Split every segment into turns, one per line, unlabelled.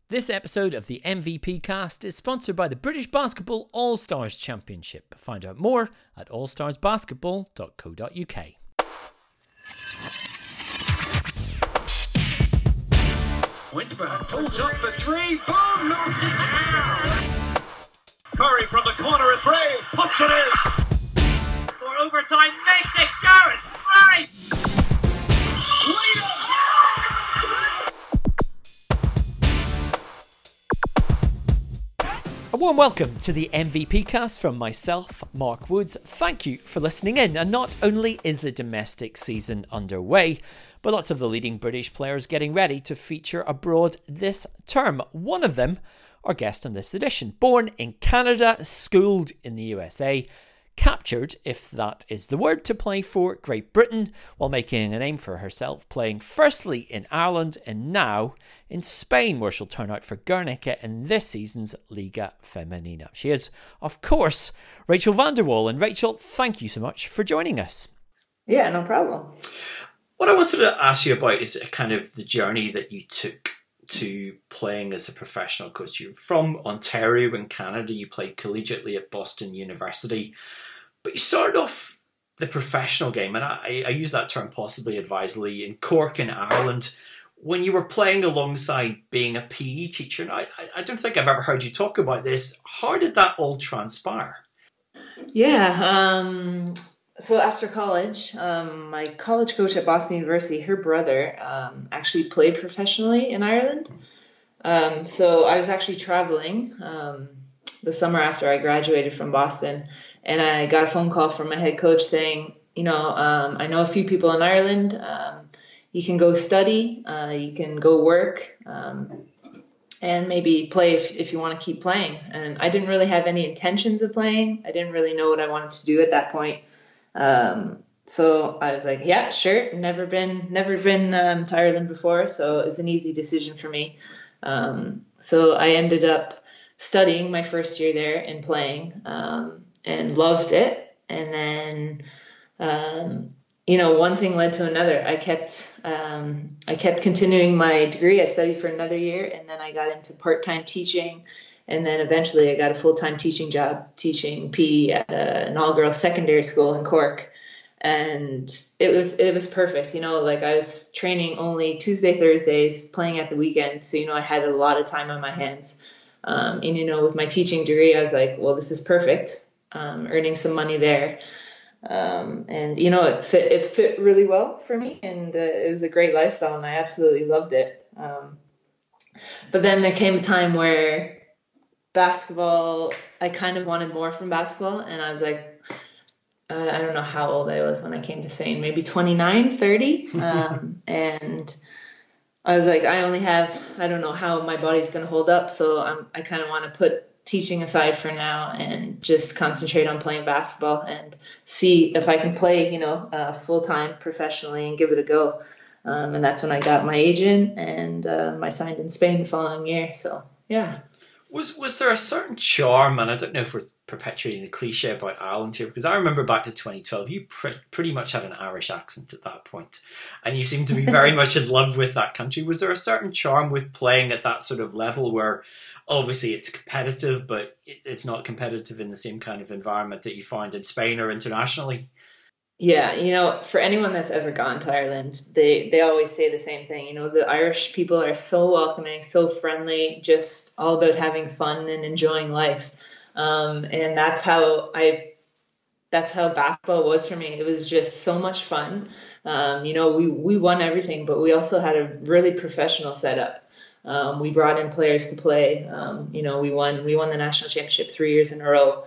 This episode of the MVP Cast is sponsored by the British Basketball All-Stars Championship. Find out more at allstarsbasketball.co.uk.
Windberg pulls up for three, boom, knocks it down. Curry from the corner at three, puts it in. For overtime, makes it Garrett, right.
A warm welcome to the MVP Cast from myself, Mark Woods. Thank you for listening in. And not only is the domestic season underway, but lots of the leading British players getting ready to feature abroad this term. One of them, our guest on this edition, born in Canada, schooled in the USA, captured, if that is the word, to play for Great Britain while making a name for herself, playing firstly in Ireland and now in Spain, where she'll turn out for Guernica in this season's Liga Femenina. She is, of course, Rachel van der Wal. And Rachel, thank you so much for joining us.
Yeah, no problem.
What I wanted to ask you about is kind of the journey that you took to playing as a professional coach. You're from Ontario in Canada. You played collegiately at Boston University. But you started off the professional game, and I use that term possibly advisedly, in Cork in Ireland, when you were playing alongside being a PE teacher. And I don't think I've ever heard you talk about this. How did that all transpire?
Yeah, so after college, my college coach at Boston University, her brother actually played professionally in Ireland. So I was actually traveling the summer after I graduated from Boston, and I got a phone call from my head coach saying, I know a few people in Ireland. You can go study, you can go work, and maybe play if you want to keep playing. And I didn't really have any intentions of playing. I didn't really know what I wanted to do at that point. So I was like, yeah, sure. Never been to Ireland before, so it was an easy decision for me. So I ended up studying my first year there and playing, and loved it. And then, one thing led to another. I kept continuing my degree. I studied for another year, and then I got into part-time teaching. And then eventually I got a full-time teaching job teaching PE at an all-girls secondary school in Cork. And it was perfect. I was training only Tuesday, Thursdays, playing at the weekend. So, I had a lot of time on my hands. With my teaching degree, I was like, well, this is perfect. Earning some money there. It fit really well for me, and it was a great lifestyle, and I absolutely loved it. But then there came a time where basketball, I kind of wanted more from basketball, and I was like, I don't know how old I was when I came to Spain, maybe 29, 30. And I was like, I don't know how my body's going to hold up. So I kind of want to put teaching aside for now and just concentrate on playing basketball and see if I can play, full-time professionally and give it a go. And that's when I got my agent, and I signed in Spain the following year. So, yeah.
Was there a certain charm, and I don't know if we're perpetuating the cliche about Ireland here, because I remember back to 2012, you pretty much had an Irish accent at that point, and you seemed to be very much in love with that country. Was there a certain charm with playing at that sort of level where obviously it's competitive, but it's not competitive in the same kind of environment that you find in Spain or internationally?
Yeah, for anyone that's ever gone to Ireland, they always say the same thing. The Irish people are so welcoming, so friendly, just all about having fun and enjoying life. And that's how basketball was for me. It was just so much fun. We won everything, but we also had a really professional setup. We brought in players to play. We won the national championship 3 years in a row.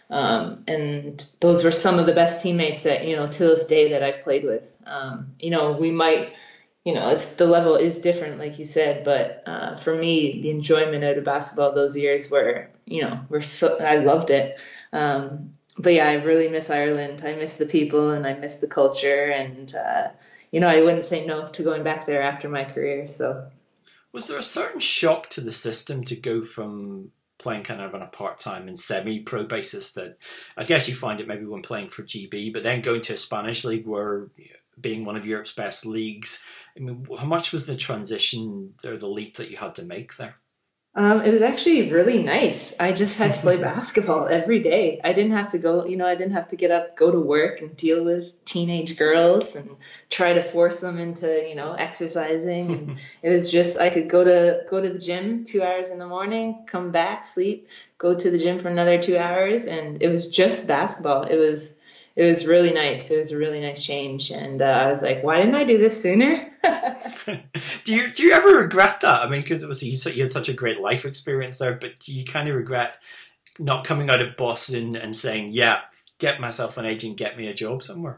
And those were some of the best teammates that, to this day that I've played with. We might, the level is different, like you said, but, for me, the enjoyment out of basketball those years I loved it. But yeah, I really miss Ireland. I miss the people, and I miss the culture, and, I wouldn't say no to going back there after my career. So
was there a certain shock to the system to go from playing kind of on a part-time and semi-pro basis that I guess you find it maybe when playing for GB, but then going to a Spanish league where being one of Europe's best leagues, I mean, how much was the transition or the leap that you had to make there?
It was actually really nice. I just had to play basketball every day. I didn't have to go, I didn't have to get up, go to work and deal with teenage girls and try to force them into, exercising. And it was just, I could go to the gym 2 hours in the morning, come back, sleep, go to the gym for another 2 hours. And it was just basketball. It was really nice. It was a really nice change. And I was like, why didn't I do this sooner?
Do you ever regret that? I mean, because obviously you had such a great life experience there, but do you kind of regret not coming out of Boston and saying, yeah, get myself an agent, get me a job somewhere?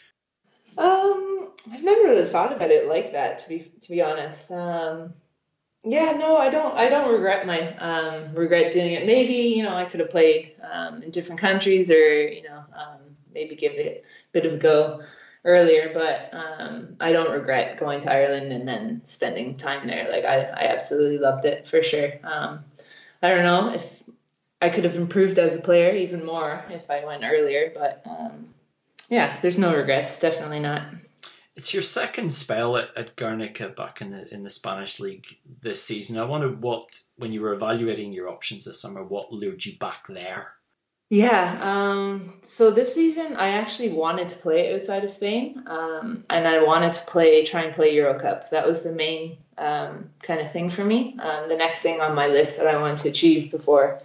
I've never really thought about it like that, to be honest. Yeah, no, I don't regret doing it. Maybe, I could have played in different countries or, maybe give it a bit of a go earlier, but I don't regret going to Ireland and then spending time there. Like I absolutely loved it for sure. I don't know if I could have improved as a player even more if I went earlier, but yeah, there's no regrets. Definitely not.
It's your second spell at Guernica back in the Spanish league this season. I wonder when you were evaluating your options this summer, what lured you back there?
Yeah, so this season I actually wanted to play outside of Spain, and I wanted to try and play Euro Cup. That was the main kind of thing for me. The next thing on my list that I wanted to achieve before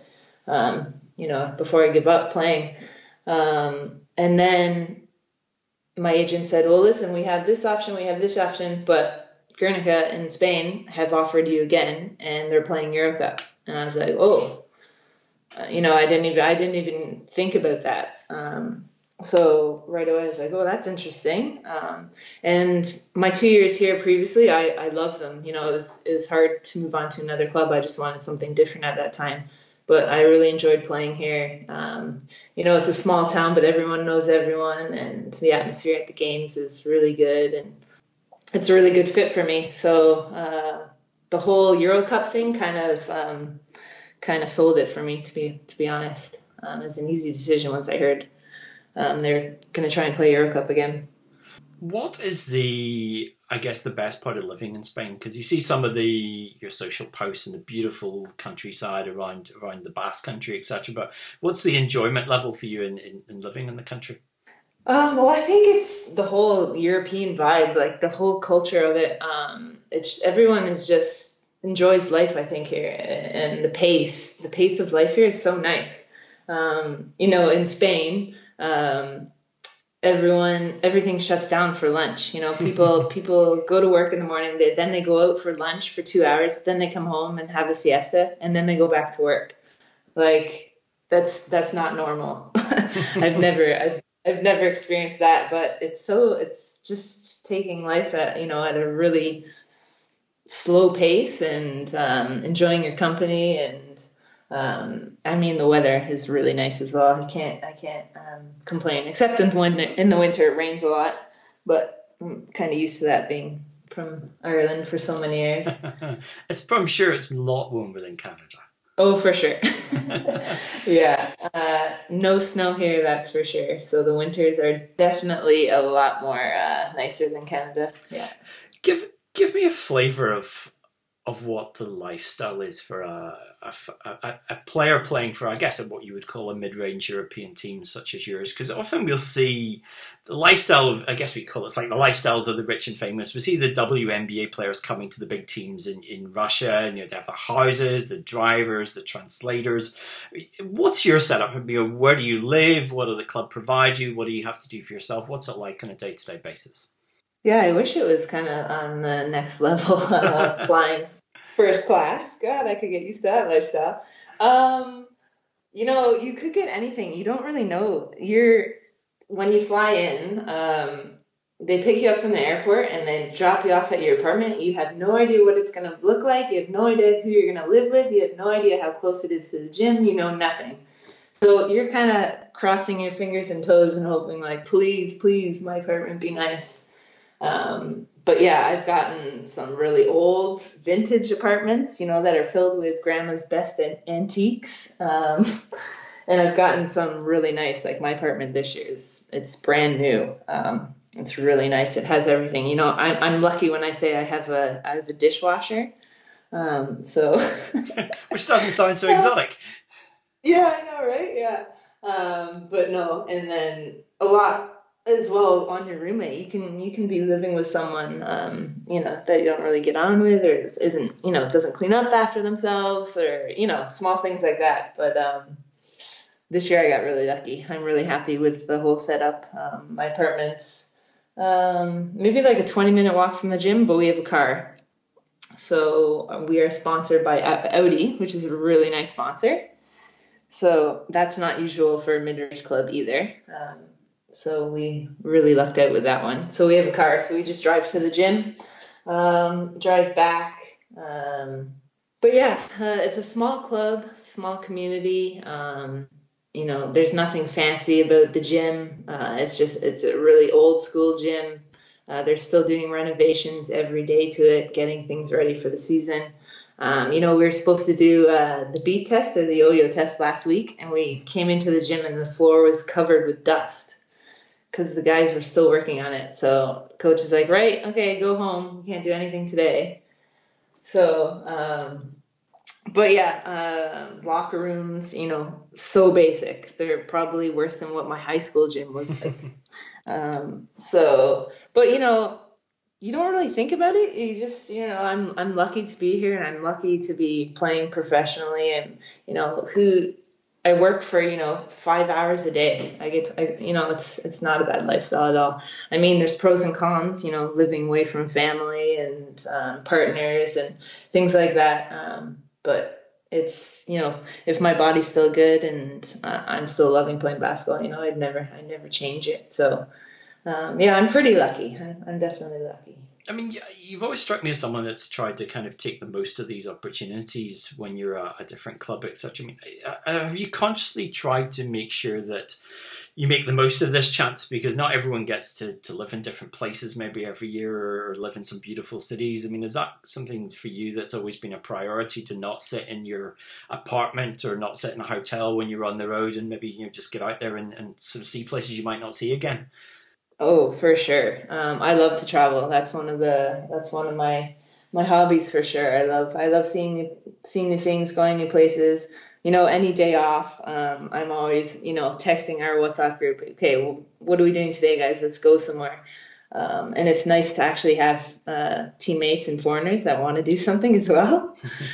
I give up playing. And then my agent said, well, listen, we have this option, but Guernica in Spain have offered you again, and they're playing Euro Cup. And I was like, oh, I didn't even think about that. So right away I was like, oh, that's interesting. And my 2 years here previously, I loved them. It was hard to move on to another club. I just wanted something different at that time. But I really enjoyed playing here. It's a small town, but everyone knows everyone, and the atmosphere at the games is really good, and it's a really good fit for me. So the whole Euro Cup thing kind of sold it for me, to be honest. It was an easy decision once I heard they're going to try and play Euro Cup again.
What is the best part of living in Spain? Because you see some of your social posts and the beautiful countryside around the Basque Country, etc. But what's the enjoyment level for you in living in the country?
Well, I think it's the whole European vibe, like the whole culture of it. Everyone is just enjoys life, I think, here, and the pace of life here is so nice. In Spain, everything shuts down for lunch. People go to work in the morning, then they go out for lunch for 2 hours, then they come home and have a siesta, and then they go back to work. Like that's not normal. I've never experienced that, but it's just taking life at a really slow pace and enjoying your company, and the weather is really nice as well. I can't complain, except in the winter it rains a lot, but I'm kind of used to that, being from Ireland for so many years.
I'm sure it's a lot warmer than Canada.
Oh, for sure. Yeah, no snow here, that's for sure. So the winters are definitely a lot more nicer than Canada. Yeah.
Give me a flavour of what the lifestyle is for a player playing for, I guess, what you would call a mid-range European team such as yours. Because often we'll see the lifestyle of, I guess we call it's like the lifestyles of the rich and famous. We see the WNBA players coming to the big teams in Russia, and they have the houses, the drivers, the translators. What's your setup? Where do you live? What do the club provide you? What do you have to do for yourself? What's it like on a day-to-day basis?
Yeah, I wish it was kind of on the next level, flying first class. God, I could get used to that lifestyle. You could get anything. You don't really know. When you fly in, they pick you up from the airport and then drop you off at your apartment. You have no idea what it's going to look like. You have no idea who you're going to live with. You have no idea how close it is to the gym. You know nothing. So you're kind of crossing your fingers and toes and hoping, like, please, my apartment be nice. But yeah, I've gotten some really old vintage apartments, that are filled with grandma's best antiques. And I've gotten some really nice, like my apartment this year it's brand new. It's really nice. It has everything. I'm lucky when I say I have a dishwasher. So,
which doesn't sound so exotic.
Yeah, I know, right? Yeah. But no, and then a lot as well on your roommate. You can be living with someone, that you don't really get on with, or isn't, doesn't clean up after themselves, or small things like that. But this year I got really lucky. I'm really happy with the whole setup. My apartment's maybe like a 20-minute walk from the gym, but we have a car. So we are sponsored by Audi, which is a really nice sponsor. So that's not usual for a mid-range club either. So we really lucked out with that one. So we have a car, so we just drive to the gym, drive back. But yeah, it's a small club, small community. There's nothing fancy about the gym. It's a really old school gym. They're still doing renovations every day to it, getting things ready for the season. We were supposed to do the beat test or the yo-yo test last week, and we came into the gym and the floor was covered with dust because the guys were still working on it. So coach is like, right, okay, go home. We can't do anything today. So, but yeah, locker rooms, so basic. They're probably worse than what my high school gym was like. But you don't really think about it. You just, I'm lucky to be here, and I'm lucky to be playing professionally, and, I work for, 5 hours a day. It's not a bad lifestyle at all. I mean, there's pros and cons, living away from family and partners and things like that. But it's, if my body's still good and I'm still loving playing basketball, I'd never change it. So, I'm pretty lucky. I'm definitely lucky.
I mean, you've always struck me as someone that's tried to kind of take the most of these opportunities when you're at a different club, etc. I mean, have you consciously tried to make sure that you make the most of this chance? Because not everyone gets to live in different places maybe every year, or live in some beautiful cities. I mean, is that something for you that's always been a priority, to not sit in your apartment or not sit in a hotel when you're on the road, and maybe just get out there and sort of see places you might not see again?
Oh, for sure. I love to travel. That's one of my hobbies for sure. I love seeing new things, going new places. Any day off, I'm always, texting our WhatsApp group. Okay, well, what are we doing today, guys? Let's go somewhere. And it's nice to actually have teammates and foreigners that want to do something as well.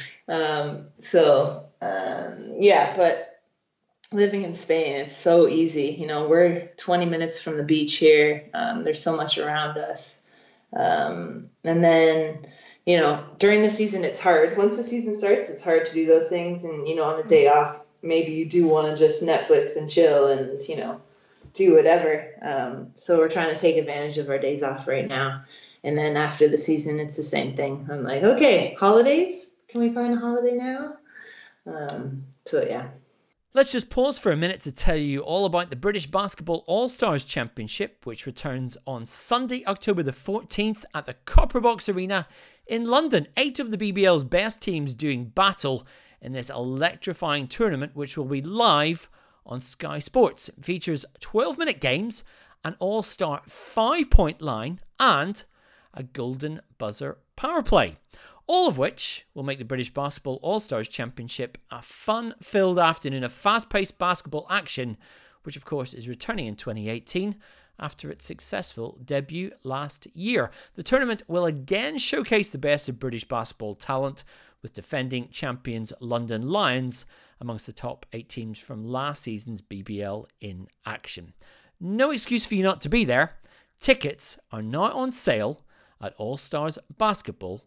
But living in Spain, it's so easy. We're 20 minutes from the beach here. There's so much around us. And then, during the season, it's hard. Once the season starts, it's hard to do those things. And, on a day off, maybe you do want to just Netflix and chill and, do whatever. So we're trying to take advantage of our days off right now. And then after the season, it's the same thing. I'm like, okay, holidays? Can we find a holiday now? Yeah.
Let's just pause for a minute to tell you all about the British Basketball All-Stars Championship, which returns on Sunday, October the 14th at the Copper Box Arena in London. 8 of the BBL's best teams doing battle in this electrifying tournament, which will be live on Sky Sports. It features 12-minute games, an all-star 5-point line, and a golden buzzer power play. All of which will make the British Basketball All-Stars Championship a fun-filled afternoon of fast-paced basketball action, which of course is returning in 2018 after its successful debut last year. The tournament will again showcase the best of British basketball talent, with defending champions London Lions amongst the top 8 teams from last season's BBL in action. No excuse for you not to be there. Tickets are now on sale at allstarsbasketball.co.uk.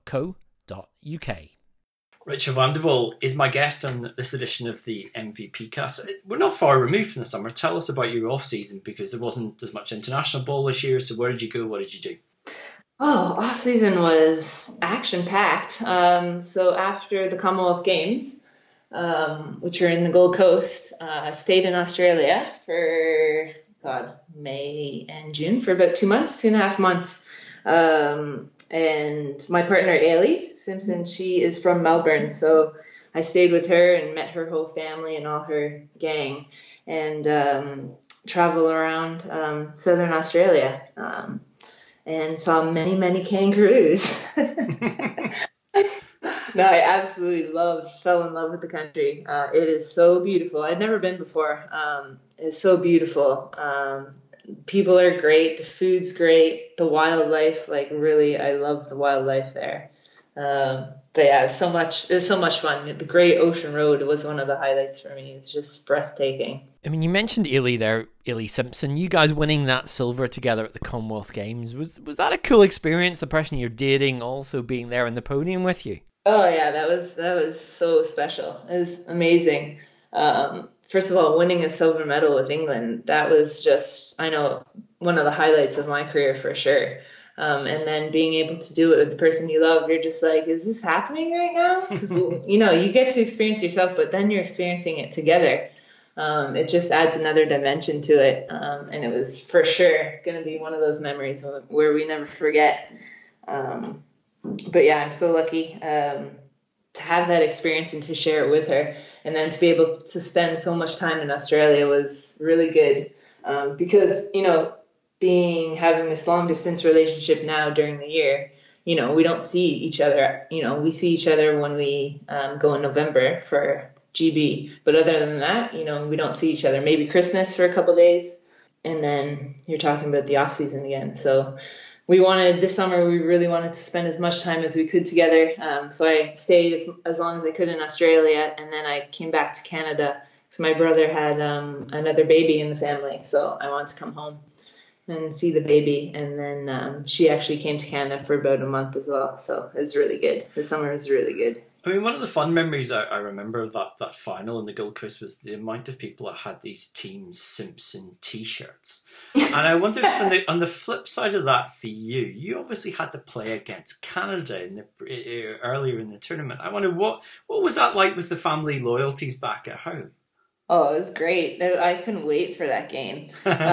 Richard Vanderwall is my guest on this edition of the MVP Cast. We're not far removed from the summer. Tell us about your off-season, because there wasn't as much international ball this year. So where did you go? What did you do?
Oh, off-season was action-packed. So after the Commonwealth Games, which were in the Gold Coast, I stayed in Australia for, May and June, for about 2.5 months. And my partner, Ailey Simpson, she is from Melbourne. So I stayed with her and met her whole family and all her gang, and travel around Southern Australia and saw many, many kangaroos. No, I absolutely fell in love with the country. It is so beautiful. I'd never been before. It's so beautiful. People are great. The food's great. The wildlife, like really, I love the wildlife there. But yeah, it was so much fun. The Great Ocean Road was one of the highlights for me. It's just breathtaking.
I mean, you mentioned Ailey there, Ailey Simpson. You guys winning that silver together at the Commonwealth Games. Was that a cool experience? The person you're dating also being there on the podium with you?
Oh yeah, that was so special. It was amazing. First of all, winning a silver medal with England, that was just, I know, one of the highlights of my career for sure. And then being able to do it with the person you love, you're just like, is this happening right now? Because, you get to experience yourself, but then you're experiencing it together. It just adds another dimension to it. And it was for sure going to be one of those memories where we never forget. But yeah, I'm so lucky to have that experience and to share it with her. And then to be able to spend so much time in Australia was really good because, having this long distance relationship now during the year, we don't see each other. We see each other when we go in November for GB. But other than that, we don't see each other. Maybe Christmas for a couple of days. And then you're talking about the off season again. So this summer, we really wanted to spend as much time as we could together. So I stayed as long as I could in Australia. And then I came back to Canada because my brother had another baby in the family. So I wanted to come home and see the baby. And then she actually came to Canada for about a month as well. So it was really good. The summer was really good.
I mean, one of the fun memories I remember of that final in the Gold Coast was the amount of people that had these Team Simpson T-shirts. And I wondered, on the flip side of that for you obviously had to play against Canada earlier in the tournament. I wonder, what was that like with the family loyalties back at home?
Oh, it was great. I couldn't wait for that game.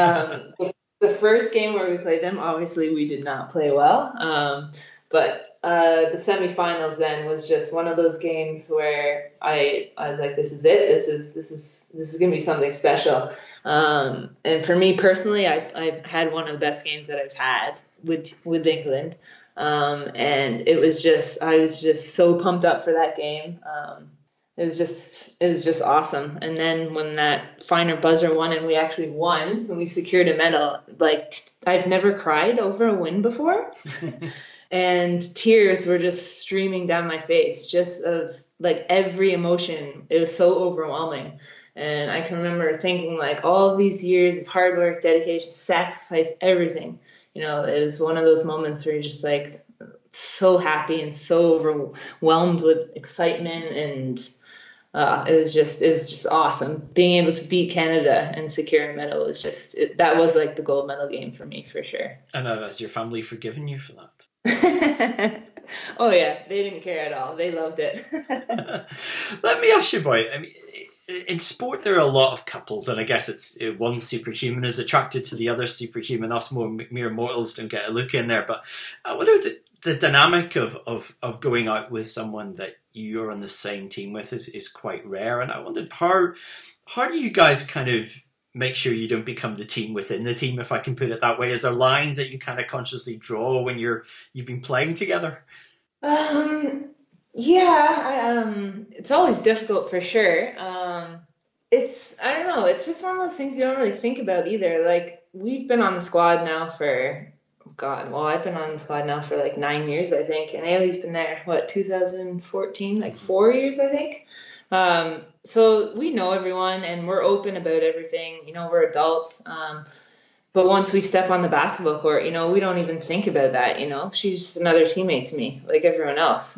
The first game where we played them, obviously we did not play well. But the semifinals then was just one of those games where I was like, this is it. This is going to be something special. And for me personally, I had one of the best games that I've had with England. And I was just so pumped up for that game. It was just awesome. And then when that final buzzer won and we actually won and we secured a medal, like I've never cried over a win before. And tears were just streaming down my face, just of like every emotion. It was so overwhelming. And I can remember thinking like all these years of hard work, dedication, sacrifice, everything. It was one of those moments where you're just like so happy and so overwhelmed with excitement. And it was just awesome. Being able to beat Canada and secure a medal was that was like the gold medal game for me, for sure.
And has your family forgiven you for that?
Oh yeah, they didn't care at all. They loved it.
Let me ask you about it. I mean, in sport there are a lot of couples, and I guess it's one superhuman is attracted to the other superhuman. Us mere mortals don't get a look in there. But I wonder the dynamic of going out with someone that you're on the same team with is quite rare. And I wondered how do you guys kind of make sure you don't become the team within the team, if I can put it that way? Is there lines that you kind of consciously draw when you've been playing together?
It's always difficult for sure. I don't know, it's just one of those things you don't really think about either. Like we've been on the squad now for, I've been on the squad now for like 9 years, I think. And Ailey's been there, 2014, like 4 years, I think. So we know everyone and we're open about everything, we're adults. But once we step on the basketball court, we don't even think about that, she's just another teammate to me, like everyone else.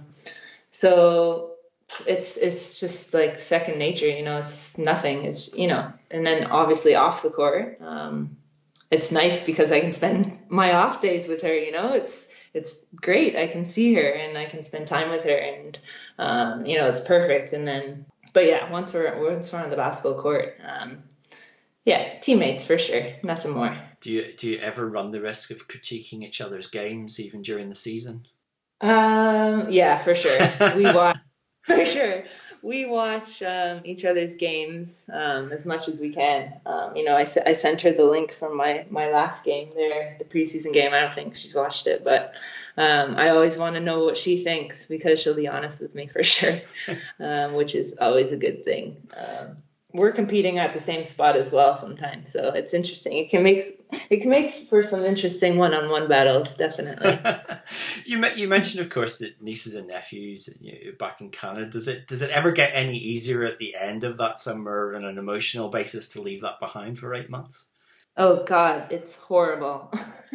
So it's just like second nature, it's nothing. It's, and then obviously off the court, it's nice because I can spend my off days with her, it's great. I can see her and I can spend time with her and, it's perfect. And then, but yeah, once we're on the basketball court, teammates for sure. Nothing more.
Do you ever run the risk of critiquing each other's games even during the season?
Yeah, for sure. For sure. We watch each other's games as much as we can. I sent her the link from my last game there, the preseason game. I don't think she's watched it, but I always want to know what she thinks because she'll be honest with me for sure, which is always a good thing. We're competing at the same spot as well sometimes, so it's interesting. It can make for some interesting one-on-one battles, definitely.
You mentioned, of course, that nieces and nephews back in Canada. Does it ever get any easier at the end of that summer on an emotional basis to leave that behind for 8 months?
Oh God, it's horrible.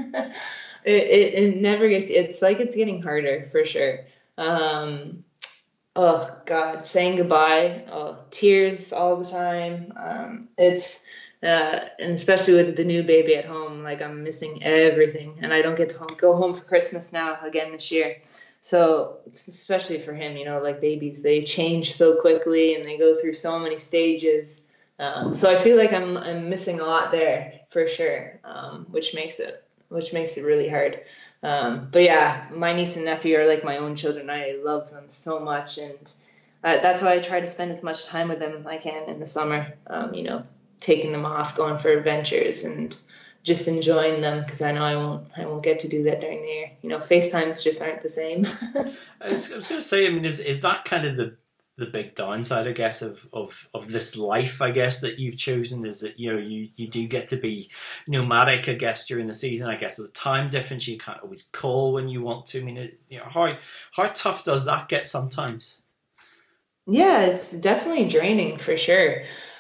it never gets. It's like it's getting harder for sure. Oh God, saying goodbye, tears all the time. And especially with the new baby at home, like I'm missing everything, and I don't get to go home for Christmas now again this year. So especially for him, like babies, they change so quickly and they go through so many stages. So I feel like I'm missing a lot there for sure, which makes it really hard. But yeah, my niece and nephew are like my own children. I love them so much, and that's why I try to spend as much time with them as I can in the summer. Taking them off, going for adventures, and just enjoying them because I know I won't get to do that during the year. FaceTimes just aren't the same.
I was going to say, I mean, is that kind of the big downside, I guess, of this life, I guess, that you've chosen, is that you do get to be nomadic, I guess, during the season. I guess with the time difference, you can't always call when you want to. I mean, how tough does that get sometimes?
Yeah, it's definitely draining for sure.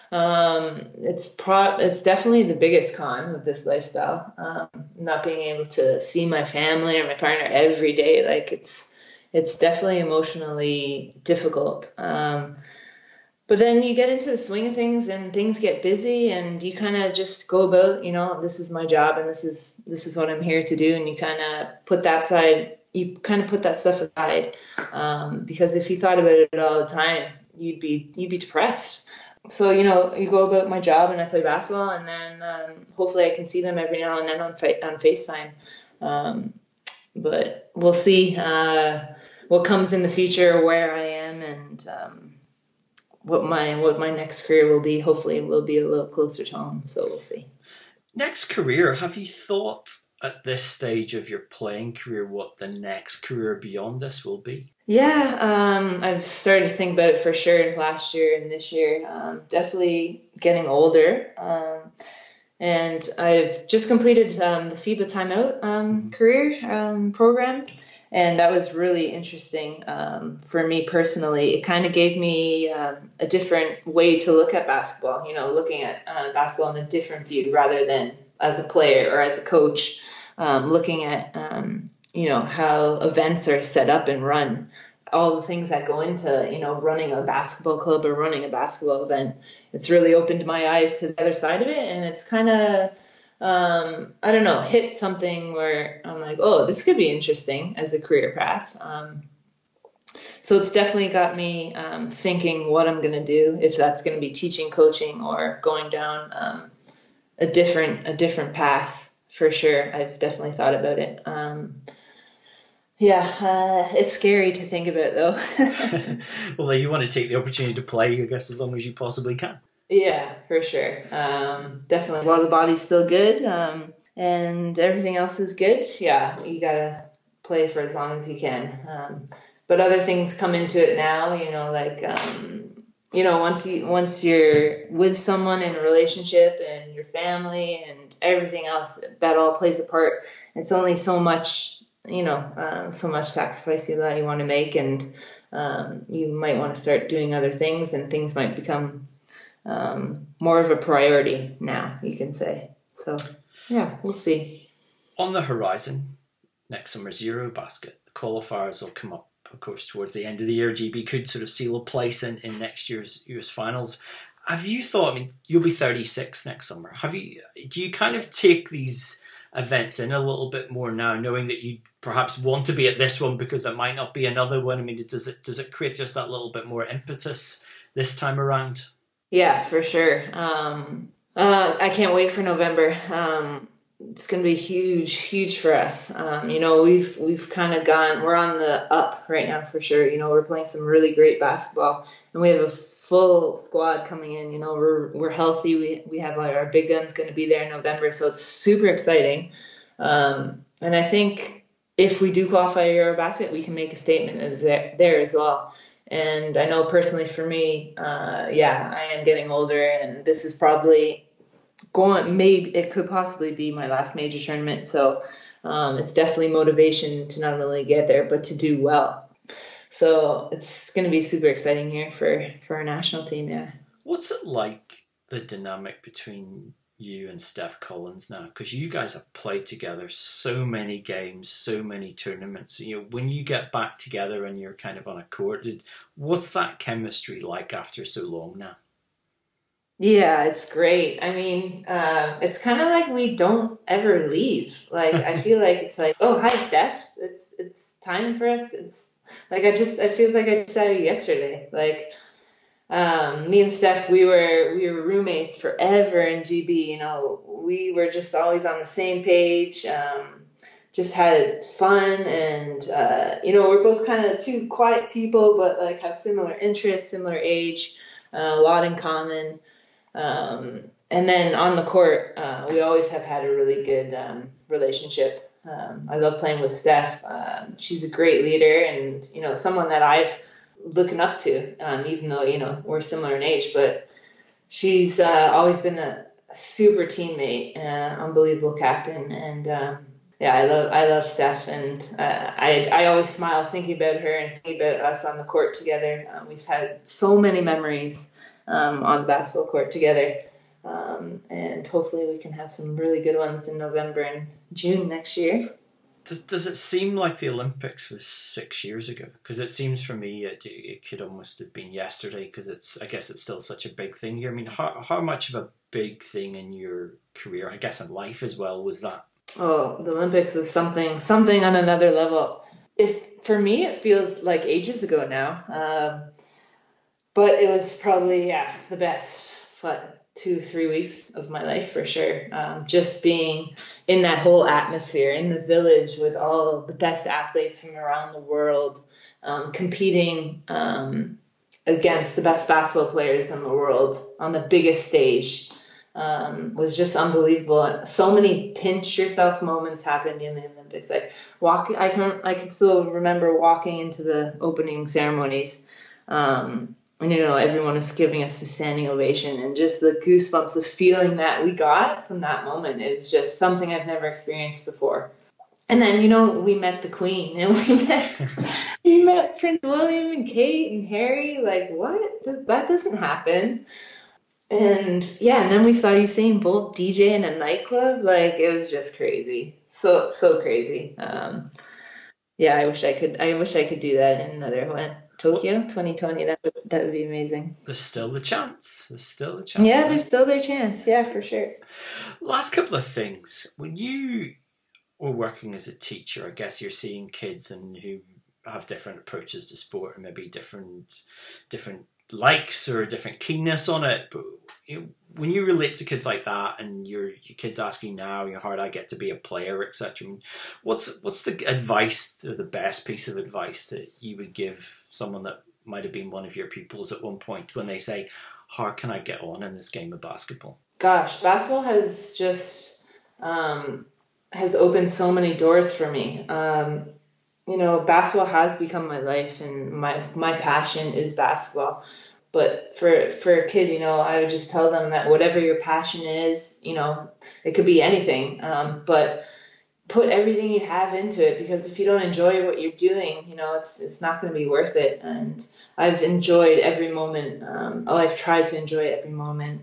It's definitely the biggest con of this lifestyle. Not being able to see my family or my partner every day, like it's definitely emotionally difficult. But then you get into the swing of things and things get busy and you kind of just go about, this is my job and this is what I'm here to do. And you kind of put that stuff aside. Because if you thought about it all the time, you'd be depressed. So, you go about my job and I play basketball and then hopefully I can see them every now and then on FaceTime. But we'll see what comes in the future, where I am, and what my next career will be. Hopefully it will be a little closer to home, so we'll see.
Next career, have you thought at this stage of your playing career what the next career beyond this will be?
Yeah, I've started to think about it for sure last year and this year. Definitely getting older. And I've just completed the FIBA Timeout career program. And that was really interesting for me personally. It kind of gave me a different way to look at basketball, looking at basketball in a different view rather than as a player or as a coach, looking at, how events are set up and run, all the things that go into, running a basketball club or running a basketball event. It's really opened my eyes to the other side of it. And it's kind of, I don't know, hit something where I'm like, oh, this could be interesting as a career path. So it's definitely got me thinking what I'm going to do, if that's going to be teaching, coaching, or going down a different path for sure. I've definitely thought about it. It's scary to think about though.
Well, you want to take the opportunity to play, I guess, as long as you possibly can.
Yeah, for sure. Definitely. While the body's still good and everything else is good, yeah, you gotta play for as long as you can. But other things come into it now, once you're with someone in a relationship and your family and everything else, that all plays a part. It's only so much, so much sacrifice that you want to make, and you might want to start doing other things, and things might become more of a priority now, you can say. So, yeah, we'll see.
On the horizon, next summer's Eurobasket. The qualifiers will come up, of course, towards the end of the year. GB could sort of seal a place in next year's finals. Have you thought, you'll be 36 next summer. Do you kind of take these events in a little bit more now, knowing that you perhaps want to be at this one because there might not be another one? Does it create just that little bit more impetus this time around?
Yeah, for sure. I can't wait for November. it's going to be huge for us. We've kind of we're on the up right now for sure. We're playing some really great basketball, and we have a full squad coming in. We're healthy. We have our big guns going to be there in November, so it's super exciting. And I think if we do qualify Eurobasket, we can make a statement there as well. And I know personally for me, I am getting older, and this is probably maybe it could possibly be my last major tournament. So it's definitely motivation to not only get there, but to do well. So it's going to be a super exciting year for our national team. Yeah.
What's it like, the dynamic between you and Steph Collins now? Because you guys have played together so many games, so many tournaments. When you get back together and you're kind of on a court, what's that chemistry like after so long now?
Yeah, it's great. I mean, it's kind of like we don't ever leave. Like, I feel like it's like, oh, hi, Steph. It's time for us. It's like it feels like I just saw you yesterday. Like, me and Steph, we were roommates forever in GB. We were just always on the same page. Just had fun, and we're both kind of two quiet people, but like have similar interests, similar age, a lot in common. And then on the court, we always have had a really good relationship. I love playing with Steph. She's a great leader, and someone that I've looking up to, even though we're similar in age. But she's always been a super teammate, unbelievable captain, and I love Steph, and I always smile thinking about her and thinking about us on the court together. We've had so many memories on the basketball court together, and hopefully we can have some really good ones in November and June next year.
Does it seem like the Olympics was 6 years ago? Because it seems for me it could almost have been yesterday, because I guess it's still such a big thing here. I mean, how much of a big thing in your career, I guess in life as well, was that?
Oh, the Olympics is something on another level. For me, it feels like ages ago now. But it was probably, the best 2-3 weeks of my life for sure. Just being in that whole atmosphere, in the village with all of the best athletes from around the world, competing against the best basketball players in the world on the biggest stage, was just unbelievable. So many pinch yourself moments happened in the Olympics. Like I can still remember walking into the opening ceremonies, and everyone was giving us the standing ovation, and just the goosebumps, the feeling that we got from that moment. It's just something I've never experienced before. And then, we met the Queen, and we met Prince William and Kate and Harry. Like, what? That doesn't happen. And and then we saw Usain Bolt DJ in a nightclub. Like, it was just crazy. So crazy. I wish I could do that in another one. Tokyo 2020, that would be amazing.
There's still the chance.
Yeah, there's still their chance. Yeah, for sure.
Last couple of things. When you were working as a teacher, I guess you're seeing kids and who have different approaches to sport and maybe different likes or different keenness on it. But when you relate to kids like that, and your kids asking now, how do I get to be a player, etc. What's the advice, or the best piece of advice that you would give someone that might have been one of your pupils at one point when they say, how can I get on in this game of basketball?
Gosh, basketball has just has opened so many doors for me. Basketball has become my life, and my passion is basketball. But for a kid, I would just tell them that whatever your passion is, it could be anything, but put everything you have into it, because if you don't enjoy what you're doing, it's not going to be worth it. And I've enjoyed every moment. I've tried to enjoy every moment,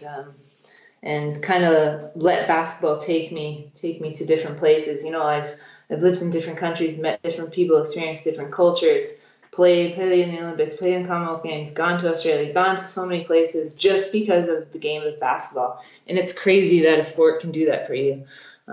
and kind of let basketball take me to different places. I've lived in different countries, met different people, experienced different cultures, played in the Olympics, played in Commonwealth Games, gone to Australia, gone to so many places just because of the game of basketball. And it's crazy that a sport can do that for you.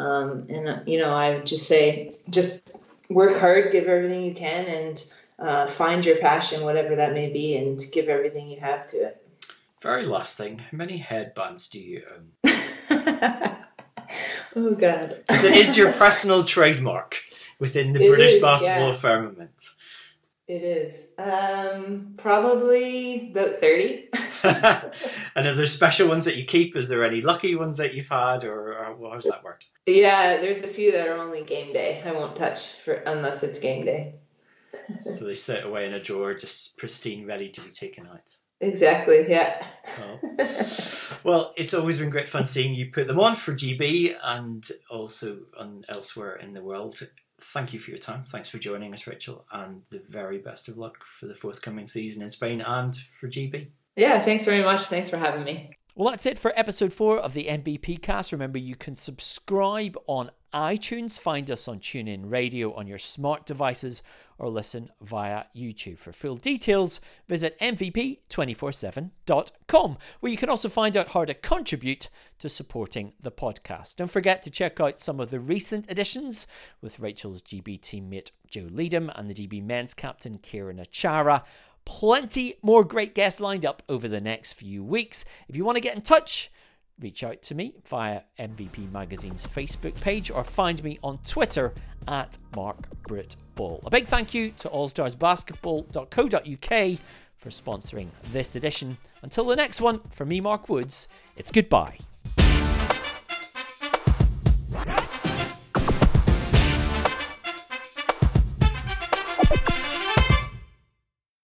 I would just say, just work hard, give everything you can, and find your passion, whatever that may be, and give everything you have to it.
Very last thing, how many headbands do you own?
Oh, God.
It is your personal trademark within the British basketball firmament.
It is. Probably about 30.
And are there special ones that you keep? Is there any lucky ones that you've had, or how's that worked?
Yeah, there's a few that are only game day. I won't touch unless it's game day.
So they sit away in a drawer, just pristine, ready to be taken out.
Exactly, yeah.
Well, it's always been great fun seeing you put them on for GB and also elsewhere in the world. Thank you for your time. Thanks for joining us, Rachel, and the very best of luck for the forthcoming season in Spain and for GB.
Yeah, thanks very much. Thanks for having me.
Well, that's it for episode 4 of the MVP Cast. Remember, you can subscribe on iTunes, find us on TuneIn Radio on your smart devices, or listen via YouTube. For full details, visit mvp247.com, where you can also find out how to contribute to supporting the podcast. Don't forget to check out some of the recent additions with Rachel's GB teammate Joe Leadham and the GB men's captain Kieran Achara. Plenty more great guests lined up over the next few weeks. If you want to get in touch, reach out to me via MVP Magazine's Facebook page or find me on Twitter at MarkBritBall. A big thank you to allstarsbasketball.co.uk for sponsoring this edition. Until the next one, from me, Mark Woods, it's goodbye